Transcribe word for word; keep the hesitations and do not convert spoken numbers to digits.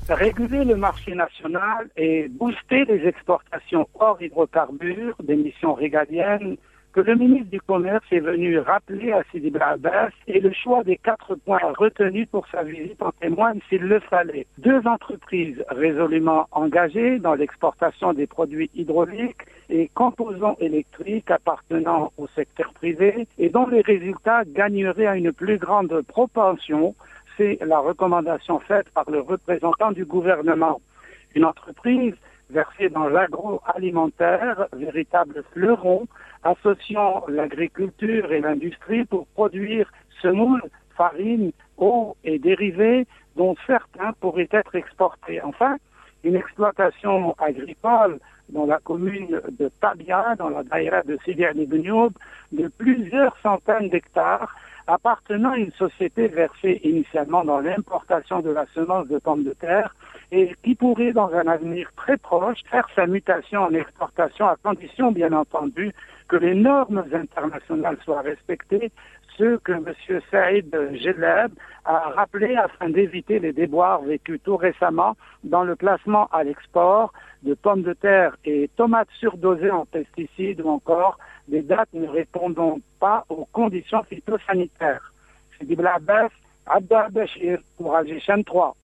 Réguler le marché national et booster les exportations hors hydrocarbures d'émissions régaliennes que le ministre du Commerce est venu rappeler à Sidi Bel Abbas, et le choix des quatre points retenus pour sa visite en témoigne s'il le fallait. Deux entreprises résolument engagées dans l'exportation des produits hydrauliques et composants électriques appartenant au secteur privé et dont les résultats gagneraient à une plus grande propension. C'est la recommandation faite par le représentant du gouvernement. Une entreprise versée dans l'agroalimentaire, véritable fleuron, associant l'agriculture et l'industrie pour produire semoule, farine, eau et dérivés dont certains pourraient être exportés. Enfin, une exploitation agricole dans la commune de Tabia, dans la daïra de Sidi Ali Benioub, de plusieurs centaines d'hectares appartenant à une société versée initialement dans l'importation de la semence de pommes de terre et qui pourrait dans un avenir très proche faire sa mutation en exportation à condition bien entendu que les normes internationales soient respectées, ce que M. Saïd Geleb a rappelé afin d'éviter les déboires vécus tout récemment dans le placement à l'export de pommes de terre et tomates surdosées en pesticides ou encore des dates ne répondant pas aux conditions phytosanitaires. Sidi Bel Abbas, Abdel Bachir pour Alger Chaîne trois.